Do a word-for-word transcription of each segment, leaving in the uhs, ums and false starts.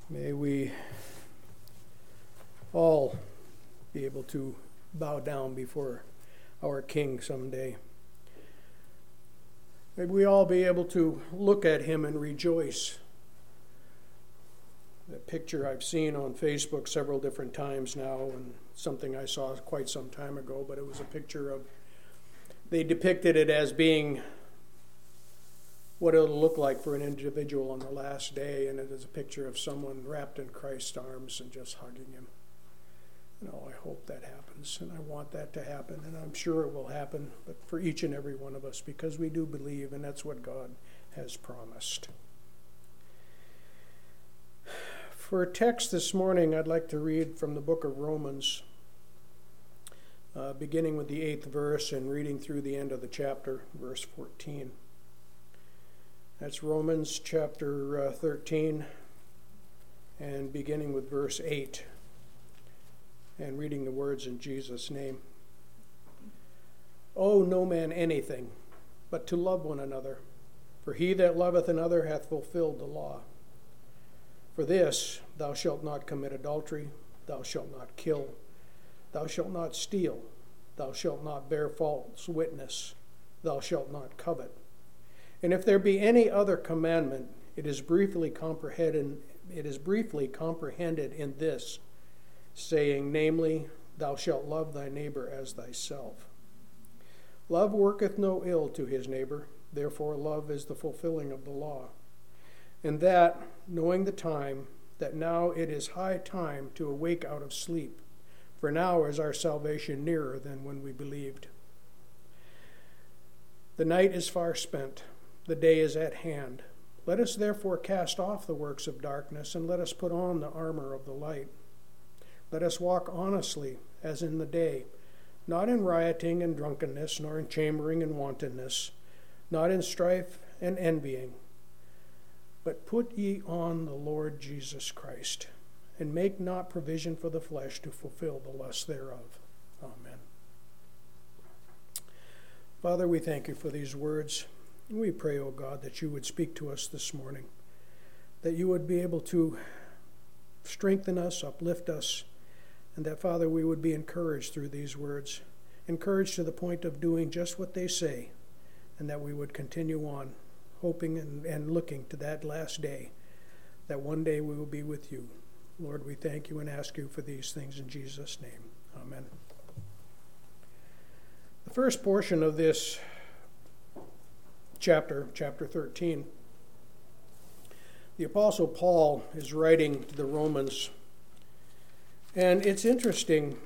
May we all be able to bow down before our King someday. May we all be able to look at him and rejoice. That picture I've seen on Facebook several different times now, and something I saw quite some time ago, but it was a picture of, they depicted it as being what it'll look like for an individual on the last day, and it is a picture of someone wrapped in Christ's arms and just hugging him. You know, I hope that happens, and I want that to happen, and I'm sure it will happen, but for each and every one of us, because we do believe, and that's what God has promised. For a text this morning, I'd like to read from the book of Romans, uh, beginning with the eighth verse and reading through the end of the chapter, verse fourteen. That's Romans chapter uh, thirteen, and beginning with verse eight, and reading the words in Jesus' name. Owe no man anything, but to love one another, for he that loveth another hath fulfilled the law. For this, thou shalt not commit adultery, thou shalt not kill, thou shalt not steal, thou shalt not bear false witness, thou shalt not covet. And if there be any other commandment, it is briefly comprehended, it is briefly comprehended in this, saying, namely, thou shalt love thy neighbor as thyself. Love worketh no ill to his neighbor, therefore love is the fulfilling of the law. And that, knowing the time, that now it is high time to awake out of sleep, for now is our salvation nearer than when we believed. The night is far spent, the day is at hand. Let us therefore cast off the works of darkness, and let us put on the armor of the light. Let us walk honestly, as in the day, not in rioting and drunkenness, nor in chambering and wantonness, not in strife and envying. But put ye on the Lord Jesus Christ, and make not provision for the flesh to fulfill the lust thereof. Amen. Father, we thank you for these words. We pray, O God, that you would speak to us this morning, that you would be able to strengthen us, uplift us, and that, Father, we would be encouraged through these words, encouraged to the point of doing just what they say, and that we would continue on, hoping and, and looking to that last day, that one day we will be with you. Lord, we thank you and ask you for these things in Jesus' name. Amen. The first portion of this chapter, chapter thirteen, the Apostle Paul is writing to the Romans, and it's interesting.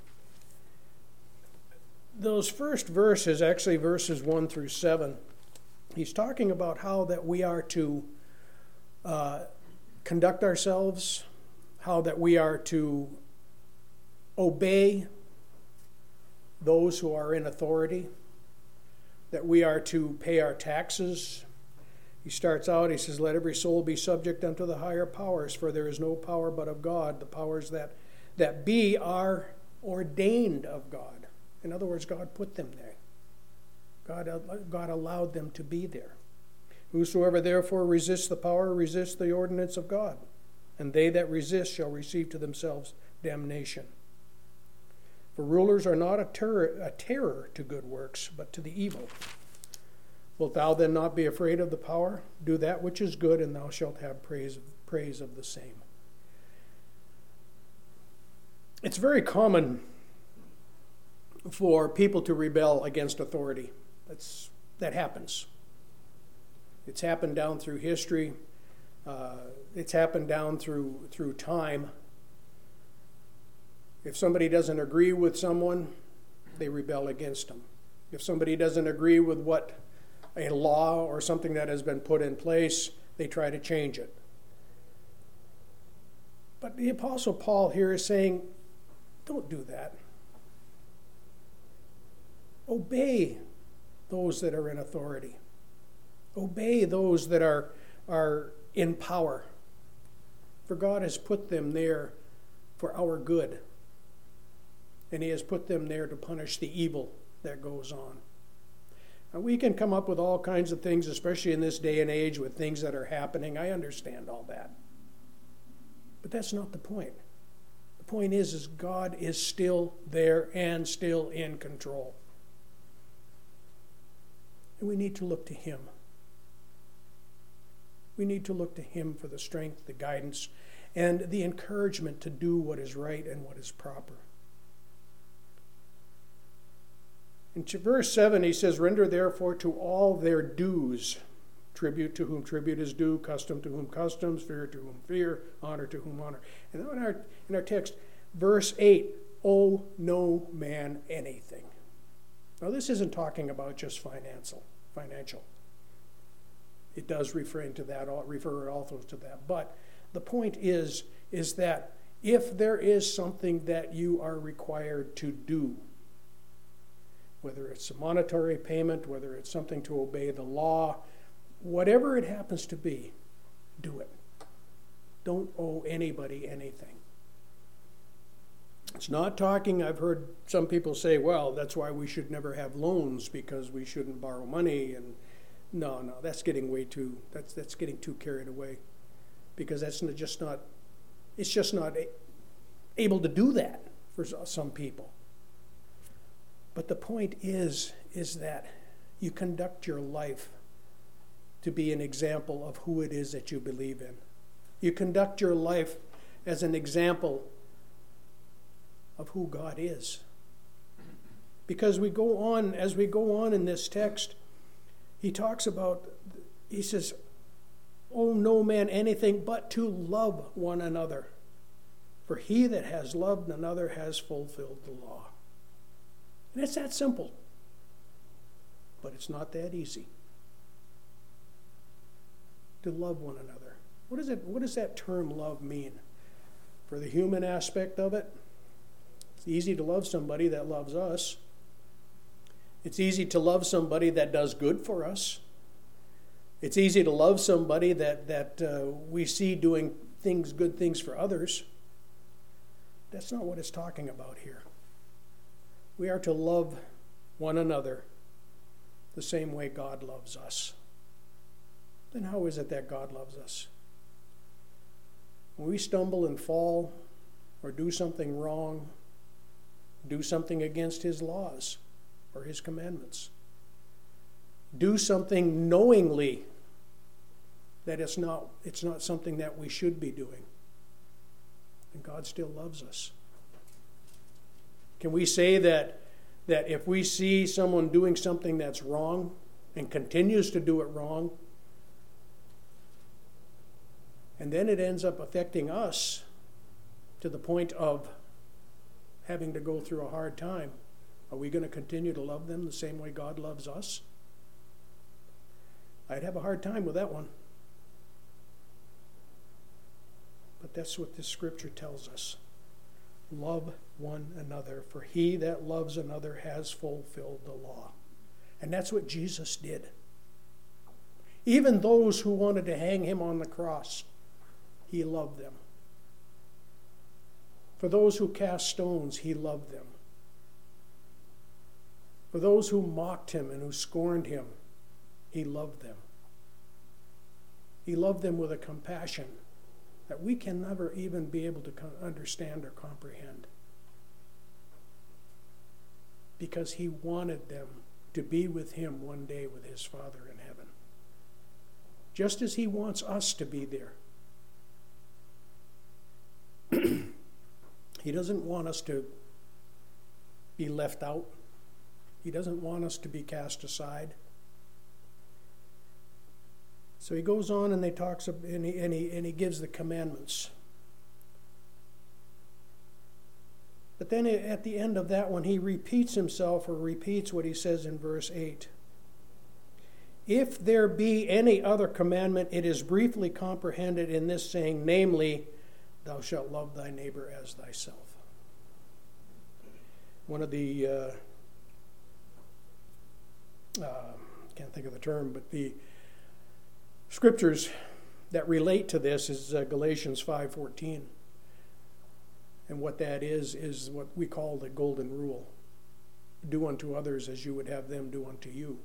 Those first verses, actually verses one through seven, he's talking about how that we are to uh, conduct ourselves, how that we are to obey those who are in authority, that we are to pay our taxes. He starts out, he says, let every soul be subject unto the higher powers, for there is no power but of God. The powers that, that be are ordained of God. In other words, God put them there. God, God allowed them to be there. Whosoever therefore resists the power resists the ordinance of God, and they that resist shall receive to themselves damnation. For rulers are not a terror, a terror to good works, but to the evil. Wilt thou then not be afraid of the power? Do that which is good, and thou shalt have praise, praise of the same. It's very common for people to rebel against authority. That's, that happens. It's happened down through history. Uh, it's happened down through through time. If somebody doesn't agree with someone, they rebel against them. If somebody doesn't agree with what a law or something that has been put in place, they try to change it. But the Apostle Paul here is saying, don't do that. Obey those that are in authority. Obey those that are, are in power. For God has put them there for our good. And he has put them there to punish the evil that goes on. Now, we can come up with all kinds of things, especially in this day and age with things that are happening. I understand all that. But that's not the point. The point is, is God is still there and still in control. And we need to look to him. We need to look to him for the strength, the guidance, and the encouragement to do what is right and what is proper. In verse seven, he says, "Render therefore to all their dues, tribute to whom tribute is due, custom to whom customs, fear to whom fear, honor to whom honor." And then in our, in our text, verse eight, "Owe no man anything." Now this isn't talking about just financial. financial. It does refer to that, refer also to that. But the point is, is that if there is something that you are required to do, whether it's a monetary payment, whether it's something to obey the law, whatever it happens to be, do it. Don't owe anybody anything. It's not talking, I've heard some people say, well, that's why we should never have loans because we shouldn't borrow money. And no, no, that's getting way too, that's that's getting too carried away. Because that's just not, it's just not able to do that for some people. But the point is, is that you conduct your life to be an example of who it is that you believe in. You conduct your life as an example of who God is. Because we go on, as we go on in this text, he talks about, he says, "Owe no man anything but to love one another. For he that has loved another has fulfilled the law." And it's that simple. But it's not that easy. To love one another. What is it, what does that term love mean? For the human aspect of it, it's easy to love somebody that loves us. It's easy to love somebody that does good for us. It's easy to love somebody that, that uh, we see doing things, good things for others. That's not what it's talking about here. We are to love one another the same way God loves us. Then how is it that God loves us? When we stumble and fall or do something wrong, do something against his laws or his commandments, do something knowingly that it's not, it's not something that we should be doing, and God still loves us. Can we say that, that if we see someone doing something that's wrong and continues to do it wrong, and then it ends up affecting us to the point of having to go through a hard time, are we going to continue to love them the same way God loves us? I'd have a hard time with that one. But that's what this scripture tells us. Love one another, for he that loves another has fulfilled the law. And that's what Jesus did. Even those who wanted to hang him on the cross, he loved them. For those who cast stones, he loved them. For those who mocked him and who scorned him, he loved them. He loved them with a compassion that we can never even be able to understand or comprehend. Because he wanted them to be with him one day with his Father in heaven. Just as he wants us to be there. He doesn't want us to be left out. He doesn't want us to be cast aside. So he goes on and they talks and he, and he, and he gives the commandments. But then at the end of that one, he repeats himself or repeats what he says in verse eight. If there be any other commandment, it is briefly comprehended in this saying, namely, thou shalt love thy neighbor as thyself. One of the, uh, uh, can't think of the term, but the scriptures that relate to this is uh, Galatians five fourteen. And what that is, is what we call the golden rule. Do unto others as you would have them do unto you.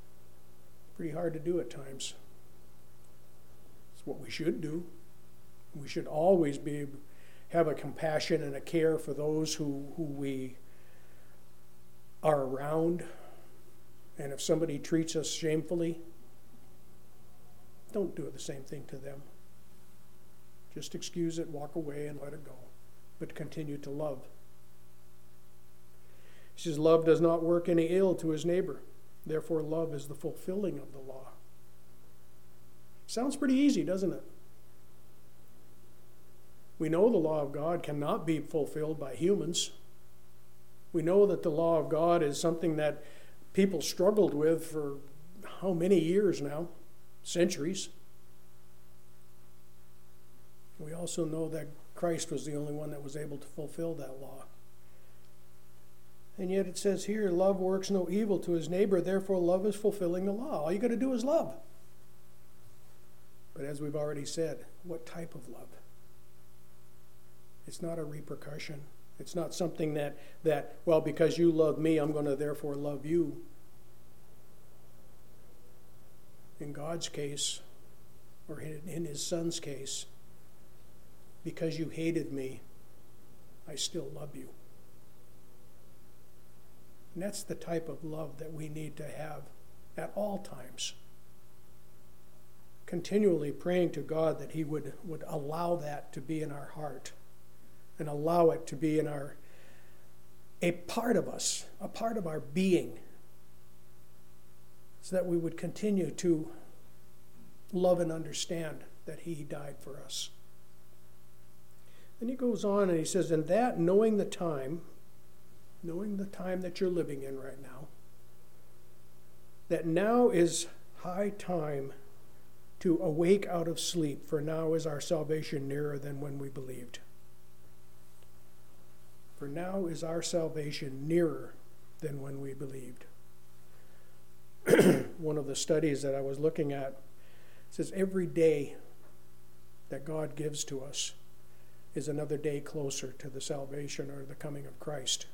Pretty hard to do at times. It's what we should do. We should always be have a compassion and a care for those who, who we are around. And if somebody treats us shamefully, don't do the same thing to them. Just excuse it, walk away, and let it go. But continue to love. He says, love does not work any ill to his neighbor. Therefore, love is the fulfilling of the law. Sounds pretty easy, doesn't it? We know the law of God cannot be fulfilled by humans. We know that the law of God is something that people struggled with for how many years now? Centuries. We also know that Christ was the only one that was able to fulfill that law. And yet it says here, love works no evil to his neighbor, therefore love is fulfilling the law. All you got to do is love. But as we've already said, what type of love? It's not a repercussion. It's not something that, that well, because you love me, I'm going to therefore love you. In God's case, or in his son's case, because you hated me, I still love you. And that's the type of love that we need to have at all times. Continually praying to God that he would, would allow that to be in our heart and allow it to be in our, a part of us, a part of our being, so that we would continue to love and understand that he died for us. Then he goes on and he says, and that, knowing the time, knowing the time that you're living in right now, that now is high time to awake out of sleep, for now is our salvation nearer than when we believed. For now is our salvation nearer than when we believed. One of the studies that I was looking at says every day that God gives to us is another day closer to the salvation or the coming of Christ.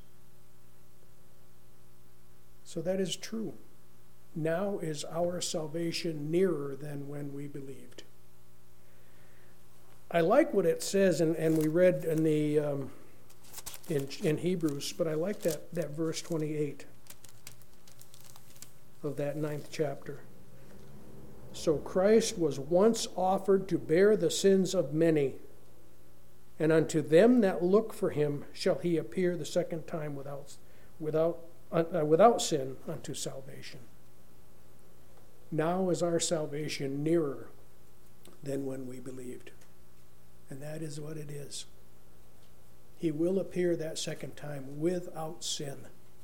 So that is true. Now is our salvation nearer than when we believed. I like what it says, and, and we read in the um, in, in Hebrews, but I like that, that verse twenty-eight of that ninth chapter. So Christ was once offered to bear the sins of many, and unto them that look for him shall he appear the second time without without uh, without sin unto salvation. Now is our salvation nearer than when we believed. And that is what it is. He will appear that second time without sin,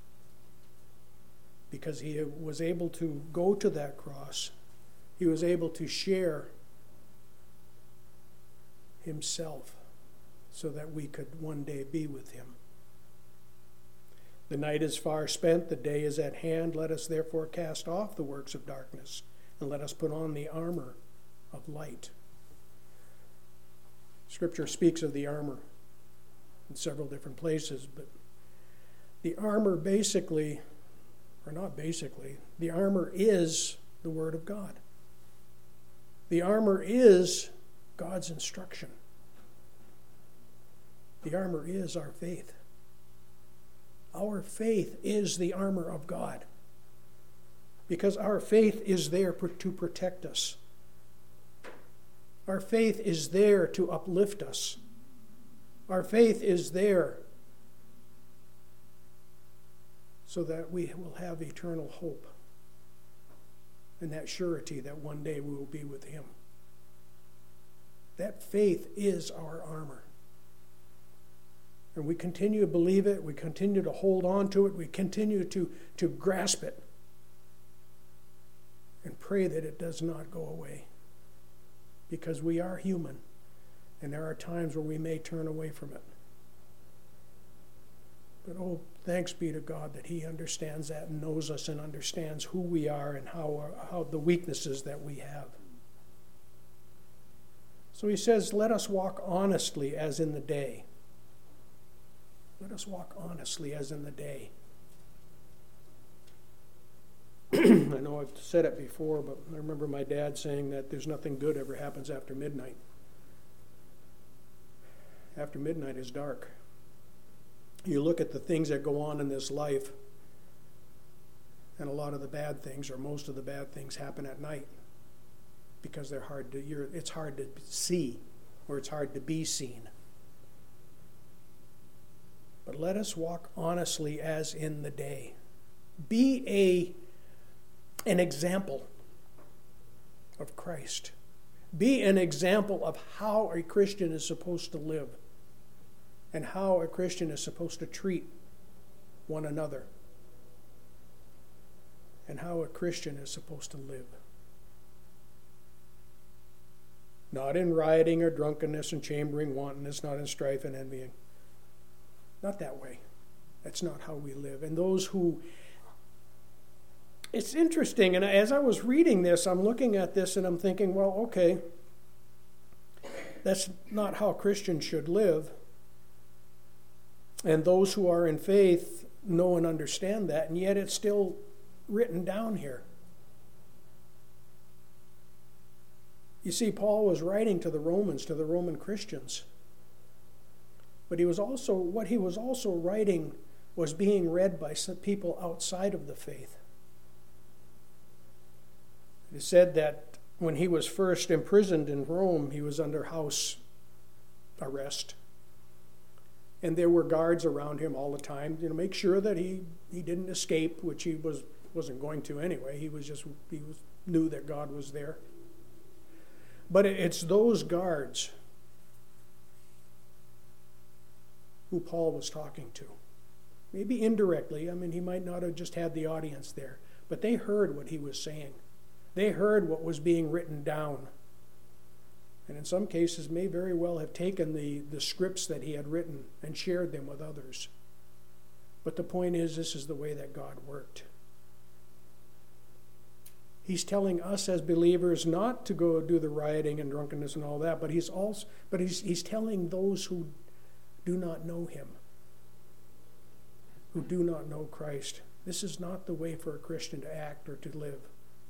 because he was able to go to that cross. He was able to share himself so that we could one day be with him. The night is far spent, the day is at hand. Let us therefore cast off the works of darkness, and let us put on the armor of light. Scripture speaks of the armor in several different places, but the armor basically, or not basically, the armor is the Word of God. The armor is God's instruction. The armor is our faith. Our faith is the armor of God, because our faith is there to protect us. Our faith is there to uplift us. Our faith is there so that we will have eternal hope and that surety that one day we will be with him. That faith is our armor. And we continue to believe it, we continue to hold on to it, we continue to, to grasp it and pray that it does not go away. Because we are human, and there are times where we may turn away from it. But oh, thanks be to God that he understands that and knows us and understands who we are and how, how the weaknesses that we have. So he says, let us walk honestly as in the day. Let us walk honestly as in the day. I know I've said it before, but I remember my dad saying that there's nothing good ever happens after midnight. after midnight is dark. You look at the things that go on in this life, and a lot of the bad things, or most of the bad things, happen at night because they're hard to. You're, it's hard to see, or it's hard to be seen. But let us walk honestly as in the day. Be a an example of Christ. Be an example of how a Christian is supposed to live, and how a Christian is supposed to treat one another, and how a Christian is supposed to live. Not in rioting or drunkenness and chambering, wantonness, not in strife and envying. Not that way. That's not how we live. And those who... It's interesting, and as I was reading this, I'm looking at this and I'm thinking, well, okay, that's not how Christians should live. And those who are in faith know and understand that, and yet it's still written down here. You see, Paul was writing to the Romans, to the Roman Christians. But he was also, what he was also writing was being read by some people outside of the faith. It is said that when he was first imprisoned in Rome, he was under house arrest. And there were guards around him all the time, you know, make sure that he, he didn't escape, which he was, wasn't going to anyway. He was just, he was, knew that God was there. But it's those guards who Paul was talking to. Maybe indirectly. I mean, he might not have just had the audience there. But they heard what he was saying. They heard what was being written down. And in some cases may very well have taken the, the scripts that he had written and shared them with others. But the point is, this is the way that God worked. He's telling us as believers not to go do the rioting and drunkenness and all that, but he's also but he's he's telling those who do not know him, who do not know Christ, this is not the way for a Christian to act or to live.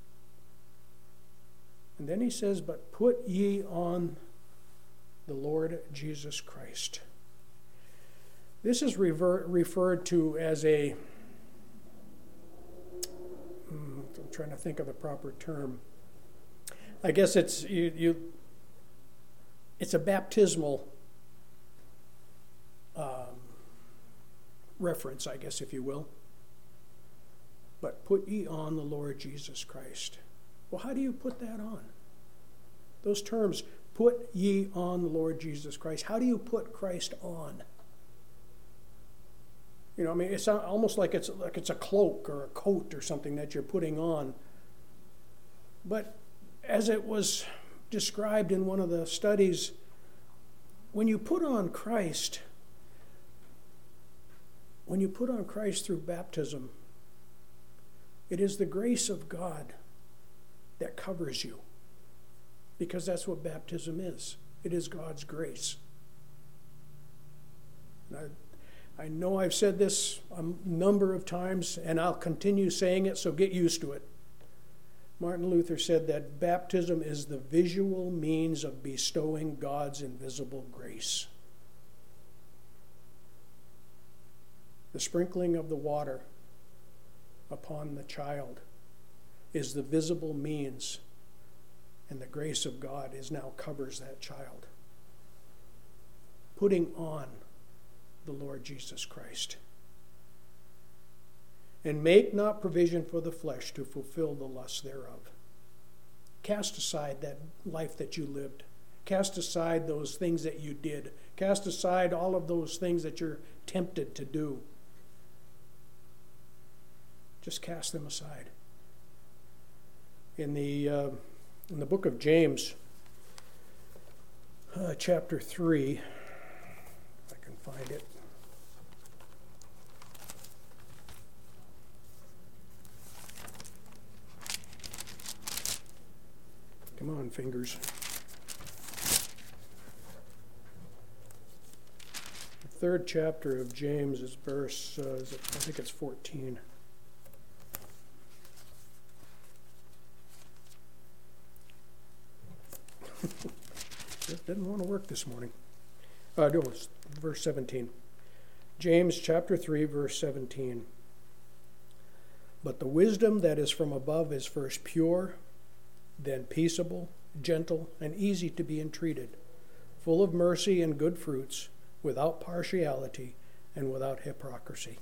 And then he says, but put ye on the Lord Jesus Christ. This is rever- referred to as a, I'm trying to think of the proper term. I guess it's you, you it's a baptismal um, reference, I guess, if you will. But put ye on the Lord Jesus Christ. Well, how do you put that on? Those terms, put ye on the Lord Jesus Christ. How do you put Christ on? You know, I mean, it's almost like it's like it's a cloak or a coat or something that you're putting on. But as it was described in one of the studies, when you put on Christ, when you put on Christ through baptism, it is the grace of God that covers you. Because that's what baptism is. It is God's grace. And I, I know I've said this a number of times, and I'll continue saying it, so get used to it. Martin Luther said that baptism is the visual means of bestowing God's invisible grace. The sprinkling of the water upon the child is the visible means, and the grace of God is now covers that child. Putting on the Lord Jesus Christ. And make not provision for the flesh to fulfill the lusts thereof. Cast aside that life that you lived. Cast aside those things that you did. Cast aside all of those things that you're tempted to do. Just cast them aside. In the uh, in the book of James, uh, chapter three, if I can find it. Come on, fingers. The third chapter of James is verse, uh, is it, I think it's fourteen. It didn't want to work this morning. Uh, no, it's verse seventeen. James chapter three, verse seventeen. But the wisdom that is from above is first pure, then peaceable, gentle, and easy to be entreated, full of mercy and good fruits, without partiality and without hypocrisy.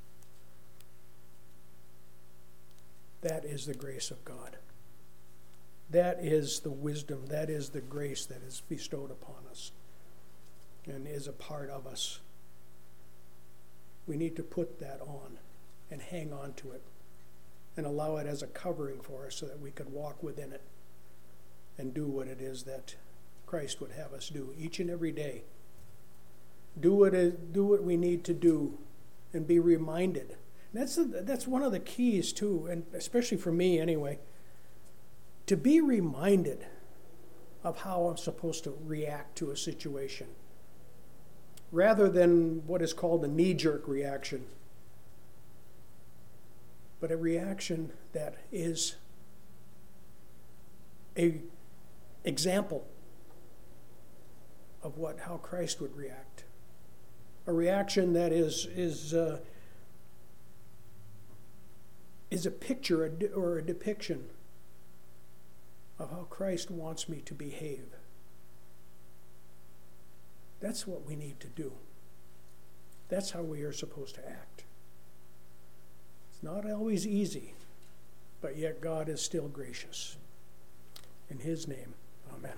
That is the grace of God. That is the wisdom, that is the grace that is bestowed upon us and is a part of us. We need to put that on and hang on to it and allow it as a covering for us so that we could walk within it and do what it is that Christ would have us do each and every day. Do what, it, do what we need to do and be reminded. And that's, the, that's one of the keys too, and especially for me anyway, to be reminded of how I'm supposed to react to a situation rather than what is called a knee-jerk reaction, but a reaction that is a example of what how Christ would react. A reaction that is is uh, is a picture or a depiction of how Christ wants me to behave. That's what we need to do. That's how we are supposed to act. It's not always easy, but yet God is still gracious. In His name, amen.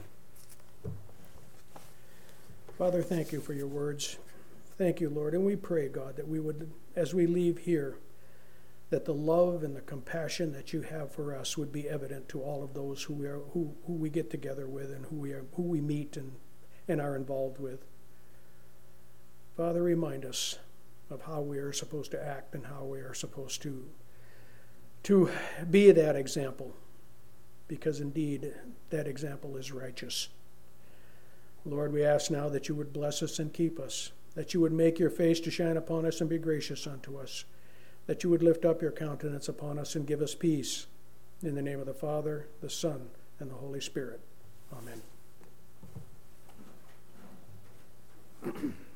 Father, thank you for your words. Thank you, Lord. And we pray, God, that we would, as we leave here, that the love and the compassion that you have for us would be evident to all of those who we are, who, who we get together with and who we are, who we meet and, and are involved with. Father, remind us of how we are supposed to act and how we are supposed to, to be that example, because indeed that example is righteous. Lord, we ask now that you would bless us and keep us, that you would make your face to shine upon us and be gracious unto us, that you would lift up your countenance upon us and give us peace. In the name of the Father, the Son, and the Holy Spirit. Amen.